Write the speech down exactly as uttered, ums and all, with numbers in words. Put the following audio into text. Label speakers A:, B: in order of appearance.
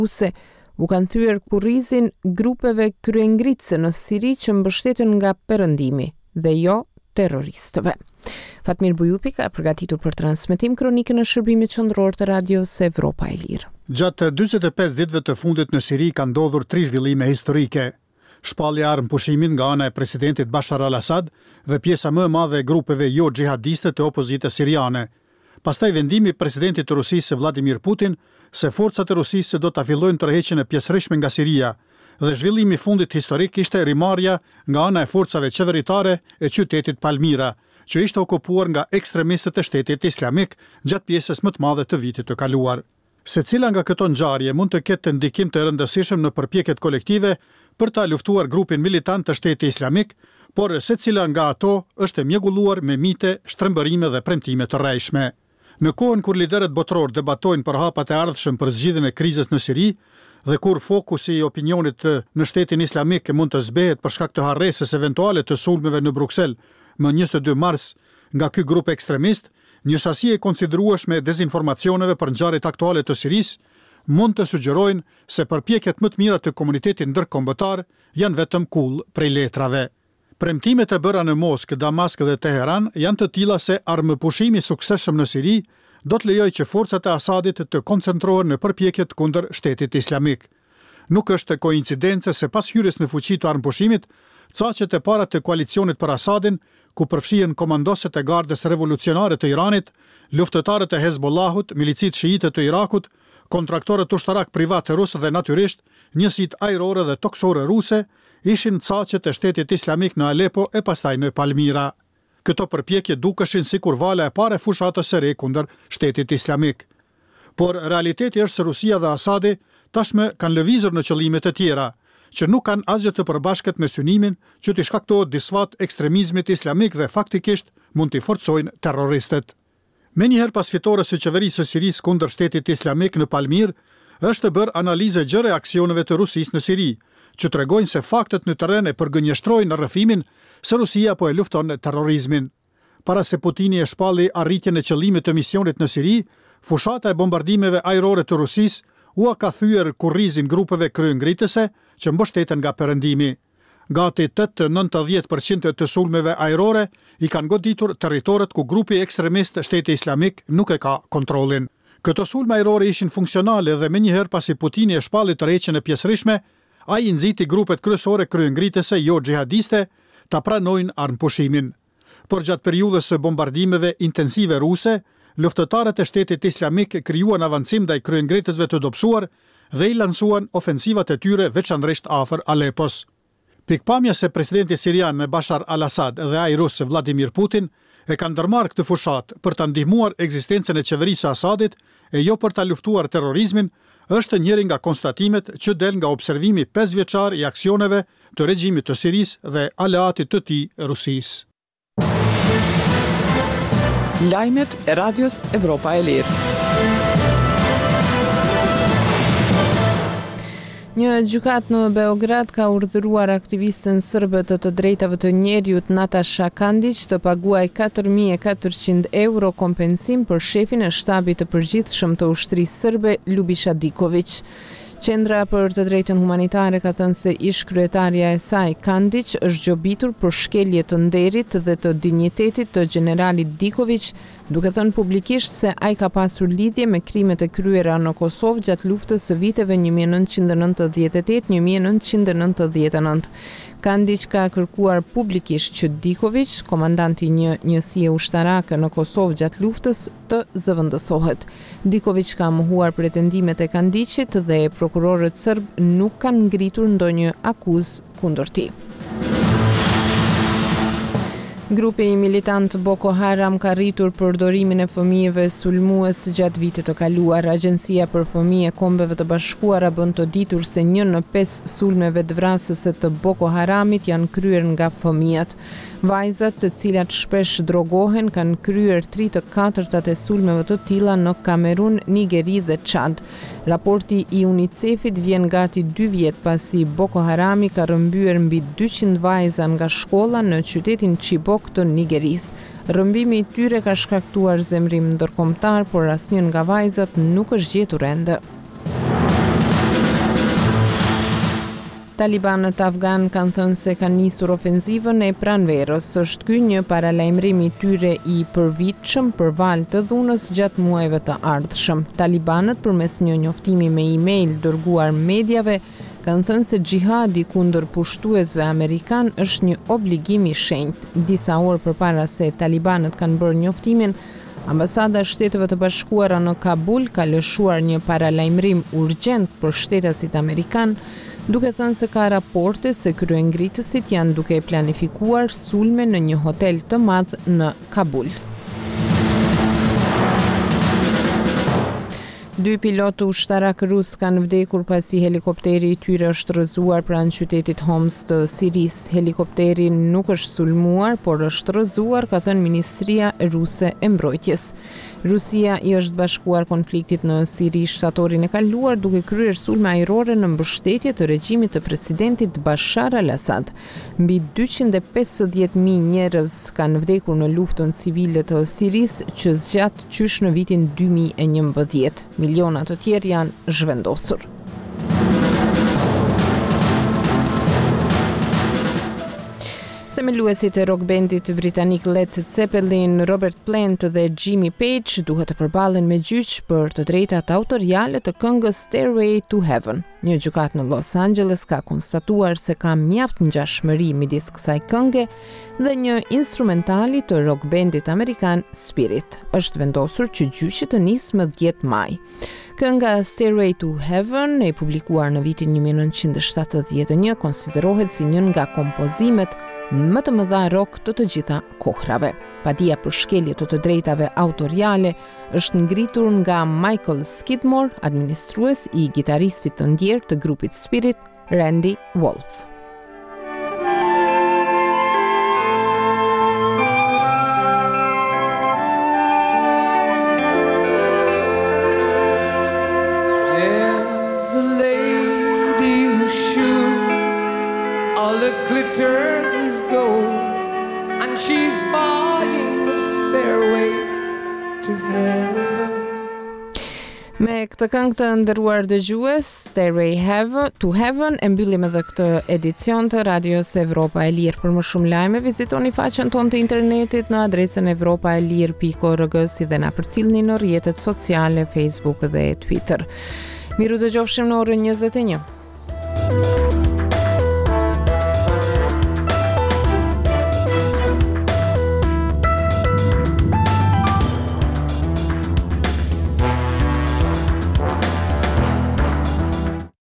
A: Use u kanë thyer kurrizin grupeve kryengritëse në Siri që mbështeten nga perëndimi dhe jo terroristëve. Fatmir Bujupi ka përgatitur për transmetim kronikën e shërbimit qendror të radios Evropa e Lirë.
B: Gjatë dyzet e pesë ditëve të fundit në Siri ka ndodhur tri zhvillime historike. Shpallja e armëpushimin nga ana e presidentit Bashar al-Assad dhe pjesa më e madhe e grupeve jo xhihadiste të opozitës siriane. Pastaj vendimi i presidentit të Rusisë Vladimir Putin se forcat e Rusisë do ta fillojnë tërheqjen e pjesërishtme nga Siria dhe zhvillimi i fundit historik ishte rimarrja nga ana e forcave qeveritare e qytetit Palmira, që ishte okupuar nga ekstremistët e Shtetit Islamik gjatë pjesës më të madhe të vitit të kaluar. Secila nga këto ngjarje mund të ketë ndikim të rëndësishëm në përpjekjet kolektive për ta luftuar grupin militant të Shtetit Islamik, por secila nga ato është e mjegulluar me mite, shtrembërime dhe premtime të rrejshme. Në kohën kur liderët botror debatojnë për hapat e ardhshëm për zgjidhjen e krizës në Siri dhe kur fokusi i opinionit në Shtetin Islamik mund të zbehet për shkak të harresës eventuale të sulmeve në Bruksel më njëzet e dy mars nga ky grup ekstremist, një sasi e konsiderueshme e dezinformacioneve për ngjarjet aktuale të Sirisë mund të sugjerojnë se përpjekjet më të mira të komunitetit ndërkombëtar janë vetëm kull prej letrave. Premtimet e bëra në Moskë, Damask dhe Teheran janë të tilla se armëpushimi i suksesshëm në Siri do të lejojë që forcat e Asadit të koncentrohen në përpjekjet kundër Shtetit Islamik. Nuk është koincidencë se pas hyrjes në fuqi të armëpushimit, caqet e para të koalicionit për Asadin, ku përfshihen komandoset e Gardës Revolucionare të Iranit, luftëtarët e Hezbollahut, milicit shiite të Irakut, kontraktorët ushtarak privat rusë dhe natyrisht njësitë ajrore dhe toksore ruse, ishin caqet e Shtetit Islamik në Alepo e pastaj në Palmira. Këto përpjekje dukeshin sikur vala e parë e fushatës së re kundër Shtetit Islamik. Por realiteti është se Rusia dhe Asadi tashmë kanë lëvizur në qëllime të tjera, që nuk kanë asgjë të përbashkët me synimin që t'i shkaktohet disfat ekstremizmit islamik dhe faktikisht mund t'i forcojnë terroristët. Menjëherë pas fitores së qeverisë së Sirisë kundër Shtetit Islamik në Palmir, është bërë analizë gjë reaksioneve të Rusisë në Siri, që tregojnë se faktet në terren e përgënjeshtrojnë në rrëfimin se Rusia po e lufton terrorizmin. Para se Putini e shpalli arritjen e qëllimit të misionit në Siri, fushata e bombardimeve ajrore të Rusisë u ka thyer kurrizin grupeve kryengritëse që mbështeten nga perëndimi. Gati tetëdhjetë deri në nëntëdhjetë përqind të sulmeve ajrore i kanë goditur territoret ku grupi ekstremist Shteti Islamik nuk e ka kontrollin. Këto sulme ajrore ishin funksionale dhe menjëherë pasi Putini e shpalli tërheqjen e pjesërishtme, ai i nxiti grupet kryesore kryengritëse jo xhihadiste ta pranojnë armëpushimin. Por gjatë periudhës së bombardimeve intensive ruse, luftëtarët e Shtetit Islamik krijuan avancim ndaj kryengritësve të dobësuar dhe i lansuan ofensivat e tyre veçanërisht afër Alepos. Pikpamja se presidenti sirian Bashar al-Assad dhe ai rus Vladimir Putin e kanë ndërmarrë këtë fushat për ta ndihmuar ekzistencën e qeverisë së Asadit e jo për ta luftuar terrorizmin, është njëri nga konstatimet që del nga observimi pesë vjeçar i aksioneve të regjimit të Sirisë dhe aleatit të tij Rusisë.
C: Lajmet e radios Evropa e Lirë.
A: Një gjykat në Beograd ka urdhëruar aktivistën sërbe të të drejtave të njerëzit Natasha Kandić të paguajë katër mijë e katërqind euro kompensim për shefin e shtabit të përgjithshëm të ushtrisë sërbe Ljubiša Diković. Qendra për të drejtën humanitare ka thënë se ish kryetaria e saj Kandić është gjobitur për shkelje të nderit dhe të dinjitetit të generalit Diković, duke thënë publikisht se ai ka pasur lidhje me krimet e kryera në Kosovë gjatë luftës së viteve një mijë e nëntëqind e nëntëdhjetë e tetë - një mijë e nëntëqind e nëntëdhjetë e nëntë. Kandić ka kërkuar publikisht që Diković, komandanti i një njësie ushtarake në Kosovë gjatë luftës, të zëvendësohet. Diković ka mohuar pretendimet e Kandićit dhe prokurorët serb nuk kanë ngritur ndonjë akuzë kundër tij. Grupi i militant Boko Haram ka rritur përdorimin e fëmijëve sulmues gjatë vitit të kaluar. Agjencia për Fëmijë e Kombeve të Bashkuara bën të ditur se një në pesë sulmeve të vrasëse të Boko Haramit janë kryer nga fëmijët. Vajzat, të cilat shpesh drogohen, kanë kryer tri të katërtat e sulmeve të tilla në Kamerun, Nigeri dhe Çad. Raporti i UNICEF-it vjen gati dy vjet pasi Boko Harami ka rrëmbyer mbi dyqind vajza nga shkolla në qytetin Chibok të Nigerisë. Rrëmbimi i tyre ka shkaktuar zemrim ndërkombëtar, por asnjë nga vajzat nuk është gjetur ende. Talibanët afgan kanë thënë se kanë nisur ofenzivën e pranverës. Është ky një paralajmërim i tyre i përvitshëm për valë të dhunës gjatë muajve të ardhshëm. Talibanët përmes një njoftimi me email dërguar mediave kanë thënë se xhihadi kundër pushtuesve amerikan është një obligim i shenjtë. Disa orë përpara se Talibanët kanë bërë njoftimin, Ambasada e Shteteve të Bashkuara në Kabul ka lëshuar një paralajmërim urgjent për shtetasit amerikan, duke thënë se ka raporte se kryengritësit janë duke planifikuar sulme në një hotel të madh në Kabul. Dy pilotë ushtarak rus kanë vdekur pasi helikopteri i tyre është rrëzuar pranë qytetit Homs të Sirisë. Helikopteri nuk është sulmuar, por është rrëzuar, ka thënë Ministria Ruse e Mbrojtjes. Rusia i është bashkuar konfliktit në Siri shtatorin e kaluar duke kryer sulme ajrore në mbështetje të regjimit të presidentit Bashar al-Assad. Mbi dyqind e pesëdhjetë mijë njerëz kanë vdekur në luftën civile të Sirisë që zgjat qysh në vitin dy mijë e njëmbëdhjetë. Miliona të tjerë janë zhvendosur. Themeluesit e rock bandit britanik Led Zeppelin, Robert Plant dhe Jimmy Page duhet të përballen me gjyq për të drejtat autoriale të këngës Stairway to Heaven. Një gjykat në Los Angeles ka konstatuar se ka mjaft ngjashmëri midis kësaj kënge dhe një instrumentali të rock bandit amerikan Spirit. Është vendosur që gjyqi të nisë më dhjetë maj. Kënga Stairway to Heaven, e publikuar në vitin një mijë e nëntëqind e shtatëdhjetë e një, konsiderohet si një nga kompozimet më të mëdha rock të të gjitha kohrave. Padia për shkelje të të drejtave autoriale është ngritur nga Michael Skidmore, administrues i gitaristit të ndjer të grupit Spirit, Randy Wolf.
D: There's a lady who's sure all that glitters is gold, and she's buying the stairway to heaven.
A: Me këtë këngë të nderuar dëgjues, Stairway Heaven, to Heaven, e mbyllim edhe këtë edicion të Radios Evropa e Lirë. Për më shumë lajme, vizitoni faqen tonë të internetit në adresën evropaelir pikë org, si dhe na përcillni në rrjetet sociale, Facebook dhe Twitter. Miru dëgjofshim në orën njëzet e një.